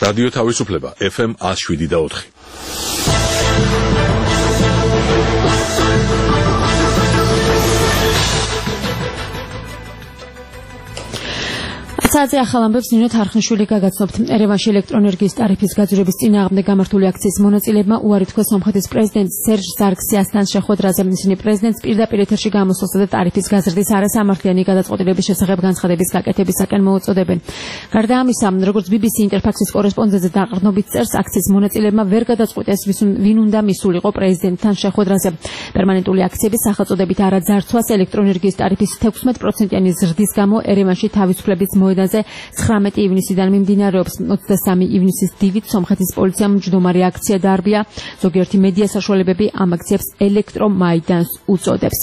რადიო თავისუფლება FM 107.4. საათზე ახალ ამბებს ნინო თარხნიშვილი გაგაცნობთ. ერევანში ელექტროენერგიის ტარიფის გაძვირების წინააღმდეგ გამართული აქციის მონაწილეებმა უარი თქვა სომხეთის პრეზიდენტ სერჟ სარქსიასთან შეხვედრაზე. ისინი პრეზიდენტს პირდაპირ ეთერში გამოსვლასა და ტარიფის გაზრდის არასამართლიანი გადაწყვეტილების შესახებ განცხადების გაკეთებისაკენ მოუწოდებენ. გარდა ამისა, როგორც BBC ინტერფაქსის კორესპონდენტზე დაყრდნობით წერს, აქციის მონაწილეებმა ვერ გადაწყვიტეს ვინ უნდა მისულიყო პრეზიდენტთან შეხვედრაზე. პერმანენტული აქციების სახელწოდებით არაძარცვას ელექტროენერგიის ტარიფის 16%-იანი ზრდის გამო ერევანში თავისუფლების მოედანზე 19 ივნისიდან მიმდინარეობს. 23 ივნისის დივით სომხეთის პოლიციამ მჯდომარე აქცია დაარბია. ზოგიერთი მედია საშუალებები ამ აქციებს ელექტრომაიდანს უწოდებს.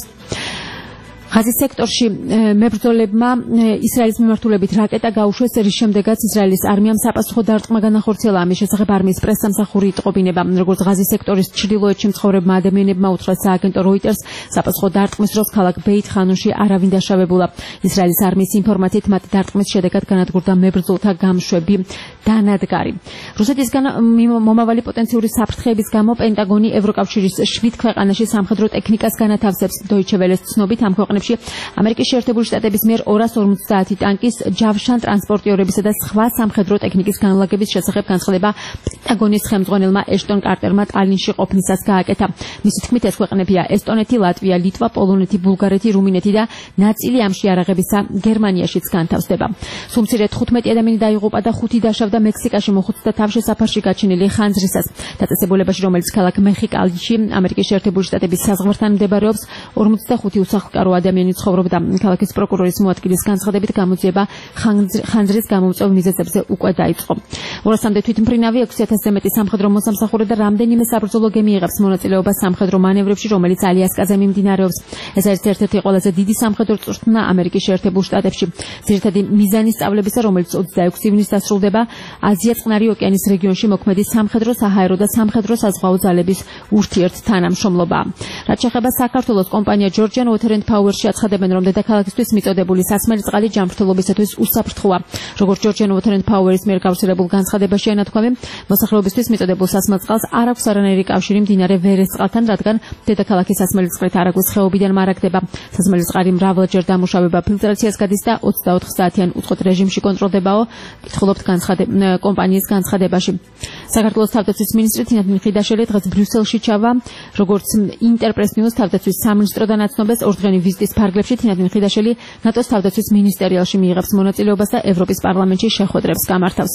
ღაზის სექტორში მებრძოლებმა ისრაელის მიმართულებით რაკეტა გაუშვეს, რის შემდეგაც ისრაელის არმიამ საპასუხო დარტყმა განახორციელა. ამის შესახებ არმიის პრესსამსახური იტყობინება. როგორც ღაზის სექტორის ჩრდილოეთში მცხოვრებმა ადამიანებმა უთხრა სააგენტო როიტერს, საპასუხო დარტყმის დროს ქალაქ ბეით ხანუნში არავინ დაშავებულა. ისრაელის არმიის ინფორმაციით მათ დარტყმის შედეგად განადგურდა მებრძოლთა გამშვები დანადგარი. რუსეთისგან მომავალი პოტენციური საფრთხეების გამო პენტაგონი ევროკავშირის 7 ქვეყანაში სამხედრო ტექნიკას განათავსებს. დოიჩე ველეს ცნობით ამ ქვეყნებში ამერიკის შეერთებული შტატების მიერ 250 ტანკის, ჯავშან ტრანსპორტიორებისა და სხვა სამხედრო ტექნიკის განლაგების შესახებ განცხადება პენტაგონის ხელმძღვანელმა ეშტონ კარტერმა ტალინში ყოფნისას გააკეთა. მისი თქმით, ეს ქვეყნებია ესტონეთი, ლატვია, ლიტვა, პოლონეთი, ბულგარეთი, რუმინეთი და ნაწილი ამ შეარაღებისა გერმანიაშიც განთავსდება. სუმცირე 15 ადამიანი დაიღუპა და 5 დაშავდა მექსიკაში მოხუცთა თავშესაფარში გაჩენილი ხანძრისას. დაწესებულებაში, რომელიც ქალაქ მეხიკალში, ამერიკის შეერთებული შტატების საზღვართან მდებარეობს, 45 უსახლკარო ადამიანი ცხოვრობდა. ქალაქის პროკურორის მოადგილის განცხადებით, გამოძიება ხანძრის გამომწვევ მიზეზებზე უკვე დაიწყო. 200-მდე თვითმფრინავი, 6000-ზე მეტი სამხედრო მოსამსახურე და რამდენიმე საბრძოლო გემი იღებს მონაწილეობას სამხედრო მანევრებში, რომელიც ალიასკაზე მიმდინარეობს. ეს არის ერთ-ერთი ყველაზე დიდი სამხედრო წვრთნა ამერიკის შეერთებულ შტატებში. ძირითადი მიზანი სწავლებისა, რომელიც 26 ივნისს დასრულდება, აზია წყნარი ოკეანის რეგიონში მოქმედი სამხედრო, საჰაერო და სამხედრო საზღვაო ძალების ურთიერთთანამშრომლობაა. რაც შეეხება საქართველოს, კომპანია Georgian Water and Power-ში აცხადებენ, რომ დედაქალაქისთვის მიწოდებული სასმელი წყალი ჯანმრთელობისათვის უსაფრთხოა. როგორც Georgian Water and Power-ის მიერ გავრცელებულ განცხადებაში ანათქვამი, მოსახლეობისთვის მიწოდებულ სასმელ წყალს არ აქვს არანაირი კავშირი მდინარე ვერეს წყალთან, რადგან დედაქალაქის სასმელი წყლით არაგვის ხეობიდან მარაგდება. სასმელი წყალი მრავალჯერ დამუშავება ფილტრაციას გადის და 24 საათიან უწყოთ რეჟიმში კონტროლდებაო, კითხულობთ კომპანიის განცხადებაში. საქართველოს თავდაცვის მინისტრი თინათინ ხიდაშელი დღეს ბრიუსელში ჩავა. როგორც ინტერპრეს ნიუს თავდაცვის სამინისტროდან აცნობეს, ორდღიანი ვიზიტის ფარგლებში თინათინ ხიდაშელი ნატოს თავდაცვის მინისტერიალში მიიღებს მონაწილეობას და ევროპის პარლამენტში შეხვედრებს გამართავს.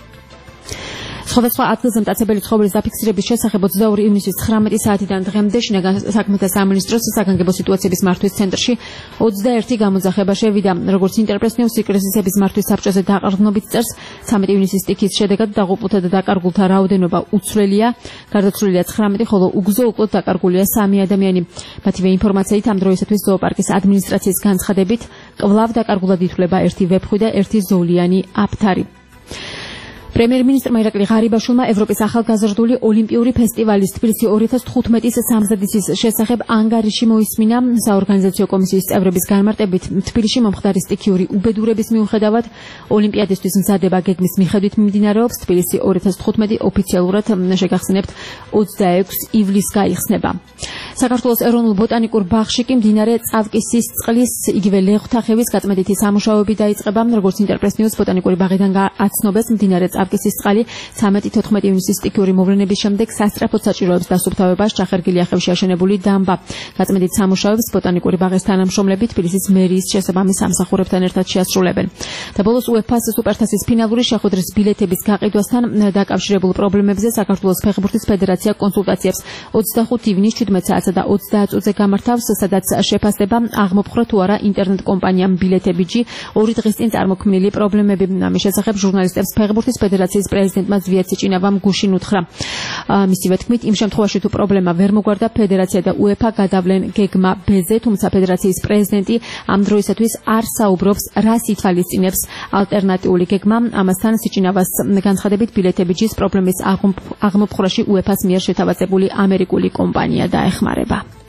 სხვადასხვა ადგილზე მტაცებელი ცხოველის დაფიქსირების შესახებ 22 ივნისის 19 საათიდან დღემდე შინაგან საქმეთა სამინისტროს საგანგებო სიტუაციების მართვის ცენტრში 21 გამოძახება შევიდა. როგორც ინტერპრეს ნიუსი კრიზისების მართვის საბჭოზე დაყრდნობით წერს, 13 ივნისის სტიქის შედეგად დაღუპულთა და დაკარგულთა რაოდენობა უცვლელია. გარდაცვლილია 19, ხოლო უგზო უკლოდ დაკარგულია 3 ადამიანი. მათივე ინფორმაციით ამ დროისათვის ზოოპარკის ადმინისტრაციის განცხადებით კვლავ დაკარგულად ითვლება 1 ვეფხვი და 1 ზოლიანი აფთარი. პრემიერ-მინისტრმა ირაკლი ღარიბაშვილმა ევროპის ახალგაზრდული ოლიმპიური ფესტივალის თბილისი 2015-ის სამზადისის შესახებ ანგარიში მოისმინა. საორგანიზაციო კომისიის წევრების განმარტებით, თბილისში მომხდარი სტიქიური უბედურების მიუხედავად ოლიმპიადისთვის მზადება გეგმის მიხედვით მიმდინარეობს. თბილისი 2015 ოფიციალურად შეგახსენებთ 26 ივლისს გაიხსნება. საქართველოს ეროვნულ ბოტანიკურ ბაღში კი მდინარე წავკისის წყლის, იგივე ლეღვთახევის გაწმენდითი სამუშაოები დაიწყება. როგორც ინტერპრეს ნიუს ბოტანიკური ბაღიდან აცნობეს, მდინარე წავკისის წყალი 13-14 ივნისის სტიქიური მოვლენების შემდეგ სასწრაფოდ საჭიროებს დასუფთავებას. ჩახერგილია ხევში აშენებული დამბა. გაწმენდით სამუშაოებს ბოტანიკური ბაღის თანამშრომლები თბილისის მერიის შესაბამის სამსახურებთან ერთად შეასრულებენ. და ბოლოს UEFA-ს სუპერთასის ფინალური შეხვედრის ბილეთების გაყიდვასთან დაკავშირებულ პრობლემებზე საქართველოს ფეხბურთის ფედერაცია კონსულტაციებს 25 ივნის 17 საათსა და 30 წუთზე გამართავს, სადაც შეფასდება აღმოფხვრა თუ არა ინტერნეტ კომპანიამ ბილეთებიჯი 2 დღის წინ წარმოქმნილი პრობლემები. ამის შესახებ ჟურნალისტებს ფეხბურთის ფედერაციის პრეზიდენტმა ზვიად სიჭინავამ გუშინ უთხრა. მისივე თქმით, იმ შემთხვევაში თუ პრობლემა ვერ მოგვარდა, ფედერაცია და UEFA გადავლენ გეგმა B-ზე, თუმცა ფედერაციის პრეზიდენტი ამ დროისათვის არ საუბრობს, რას ითვალისწინებს ალტერნატიული გეგმა. ამასთან სიჭინავას განცხადებით, ბილეთებიჯის პრობლემის აღმოფხვრაში UEFA-ს მიერ შეთავაზებული ამერიკული კომპანია დაეხმარება.